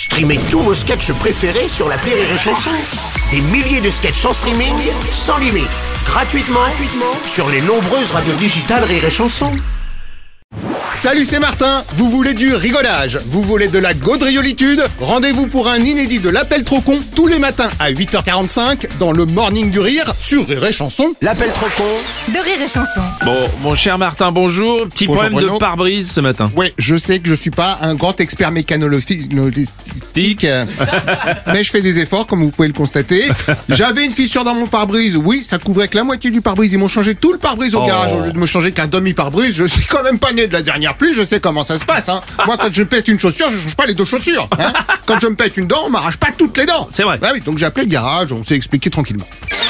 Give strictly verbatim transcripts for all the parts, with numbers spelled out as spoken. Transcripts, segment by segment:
Streamez tous vos sketchs préférés sur l'appli Rire et Chanson. Des milliers de sketchs en streaming, sans limite, gratuitement, gratuitement sur les nombreuses radios digitales Rire et Chanson. Salut, c'est Martin. Vous voulez du rigolage? Vous voulez de la gaudriolitude? Rendez-vous pour un inédit de l'appel trop con tous les matins à huit heures quarante-cinq dans le Morning du Rire sur Rire et Chanson. L'appel trop con de Rire et Chanson. Bon, mon cher Martin, bonjour. Petit Bonjour, problème Bruno. de pare-brise ce matin. Ouais, je sais que je suis pas un grand expert mécanologistique, euh, mais je fais des efforts comme vous pouvez le constater. J'avais une fissure dans mon pare-brise. Oui, ça couvrait que la moitié du pare-brise. Ils m'ont changé tout le pare-brise au Oh. garage au lieu de me changer qu'un demi-pare-brise. Je suis quand même pas né de la dernière pluie. Je sais comment ça se passe. Hein. Moi, quand je pète une chaussure, je change pas les deux chaussures. Hein. Quand je me pète une dent, on m'arrache pas toutes les dents. C'est vrai. Bah oui, donc j'ai appelé le garage. On s'est expliqué tranquillement.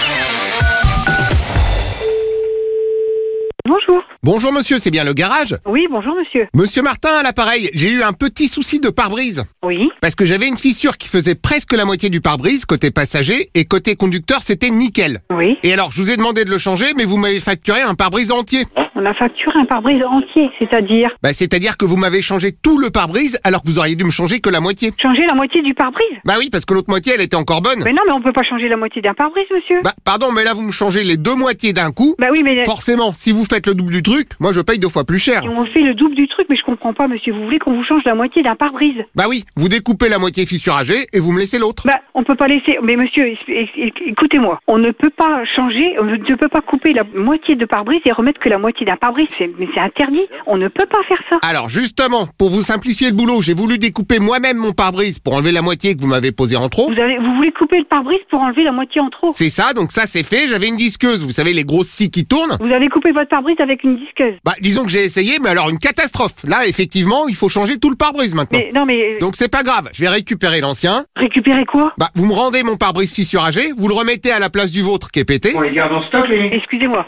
Bonjour. Bonjour monsieur, c'est bien le garage? Oui, bonjour monsieur. Monsieur Martin à l'appareil, j'ai eu un petit souci de pare-brise. Oui. Parce que j'avais une fissure qui faisait presque la moitié du pare-brise côté passager et côté conducteur c'était nickel. Oui. Et alors je vous ai demandé de le changer mais vous m'avez facturé un pare-brise entier. On a facturé un pare-brise entier, c'est-à-dire Bah c'est-à-dire que vous m'avez changé tout le pare-brise alors que vous auriez dû me changer que la moitié. changer la moitié du pare-brise. Bah oui parce que l'autre moitié elle était encore bonne. Mais non, mais on peut pas changer la moitié d'un pare-brise, monsieur. Bah pardon mais là vous me changez les deux moitiés d'un coup. Bah oui, mais Forcément si vous faites le double du truc, moi je paye deux fois plus cher. on fait le double du truc, mais je comprends pas, monsieur. Vous voulez qu'on vous change la moitié d'un pare-brise? Bah oui, vous découpez la moitié fissuragée et vous me laissez l'autre. Bah, on peut pas laisser. Mais monsieur, é- é- écoutez-moi. On ne peut pas changer, on ne peut pas couper la moitié de pare-brise et remettre que la moitié d'un pare-brise. C'est- Mais c'est interdit. On ne peut pas faire ça. Alors justement, pour vous simplifier le boulot, j'ai voulu découper moi-même mon pare-brise pour enlever la moitié que vous m'avez posée en trop. Vous avez, vous voulez couper le pare-brise pour enlever la moitié en trop. C'est ça, donc ça c'est fait, j'avais une disqueuse, vous savez les grosses scies qui tournent. Vous avez coupé votre pare-brise avec une disqueuse. Bah disons que j'ai essayé, mais alors une catastrophe. Là effectivement, il faut changer tout le pare-brise maintenant. Mais non, mais Donc c'est pas grave, je vais récupérer l'ancien. récupérer quoi? Bah vous me rendez mon pare-brise fissuragé, vous le remettez à la place du vôtre qui est pété. On les garde en stock, les... Excusez-moi.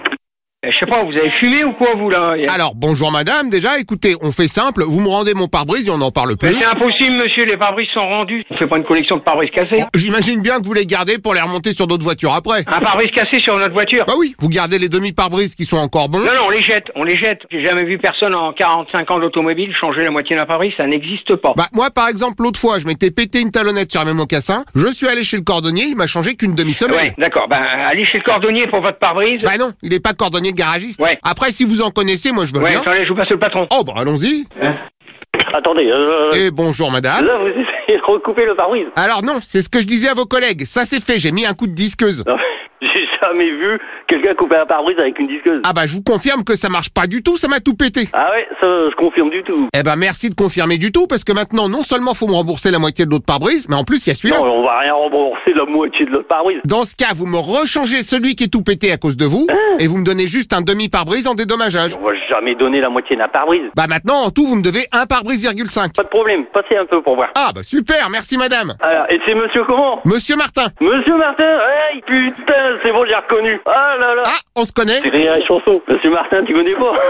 Eh, Je sais pas, vous avez fumé ou quoi, vous, là? Alors bonjour madame, déjà écoutez, on fait simple, vous me rendez mon pare-brise et on n'en parle Mais plus. c'est impossible, monsieur, les pare-brises sont rendus. On fait pas une collection de pare-brises cassés. Bon, j'imagine bien que vous les gardez pour les remonter sur d'autres voitures après. Un pare-brise cassé sur notre voiture. Bah oui, vous gardez les demi-pare-brises qui sont encore bons. Non, non, on les jette, on les jette. J'ai jamais vu personne en quarante-cinq ans d'automobile changer la moitié d'un pare-brise, ça n'existe pas. Bah moi par exemple l'autre fois je m'étais pété une talonnette sur mes mocassins, je suis allé chez le cordonnier, il m'a changé qu'une demi-semelle. Ouais, d'accord, ben, allez chez le cordonnier pour votre pare-brise. Bah non, il est pas cordonnier garagiste. Ouais. Après si vous en connaissez, moi je veux Ouais, bien. attendez, je vous passe le patron. Oh bah allons-y. Attendez, euh, Et bonjour madame. là vous essayez de recouper le pare-brise. Alors non, c'est ce que je disais à vos collègues, ça c'est fait, j'ai mis un coup de disqueuse. Non, j'ai jamais vu quelqu'un couper un pare-brise avec une disqueuse. Ah bah je vous confirme que ça marche pas du tout, ça m'a tout pété. Ah ouais, ça je confirme du tout. Eh ben merci de confirmer du tout, parce que maintenant non seulement faut me rembourser la moitié de l'autre pare-brise, mais en plus il y a celui-là. Non, on va rien rembourser la moitié de l'autre pare-brise. Dans ce cas, vous me rechangez celui qui est tout pété à cause de vous, et vous me donnez juste un demi pare-brise en dédommageage. On va jamais donner la moitié d'un pare-brise. Bah maintenant, en tout, vous me devez un pare-brise virgule cinq. Pas de problème, passez un peu pour voir. Ah bah super, merci madame. Alors, et c'est monsieur comment? Monsieur Martin. Monsieur Martin, hey, putain, c'est bon, j'ai reconnu. Ah là là. Ah, on se connaît. C'est Rire et Chanson. Monsieur Martin, tu connais pas?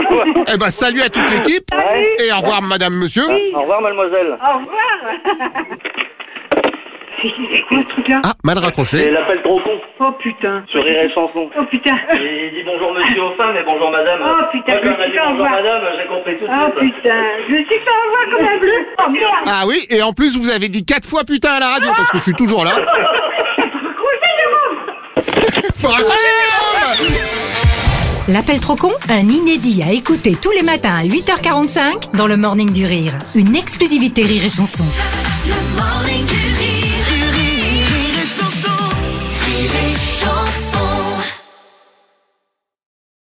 Eh ben salut à toute l'équipe, et au revoir madame, monsieur. Au revoir, mademoiselle. Au revoir. C'est c'est quoi ce truc-là? Ah, mal C'est raccroché. l'appel trop con Oh putain. sur Rire et Chanson. Oh putain. J'ai dit bonjour monsieur aux femmes et bonjour madame. Oh, putain, Moi, je me quand on a suis dit fait bonjour avoir. madame, j'ai compris tout de Oh suite. putain. Je me suis fait avoir comme un bleu. Oh merde. Ah oui, et en plus vous avez dit quatre fois putain à la radio, parce que je suis toujours là. Faut raccrocher, Jérôme. L'appel trop con, un inédit à écouter tous les matins à huit heures quarante-cinq dans le Morning du Rire. Une exclusivité Rire et Chanson. Le morning du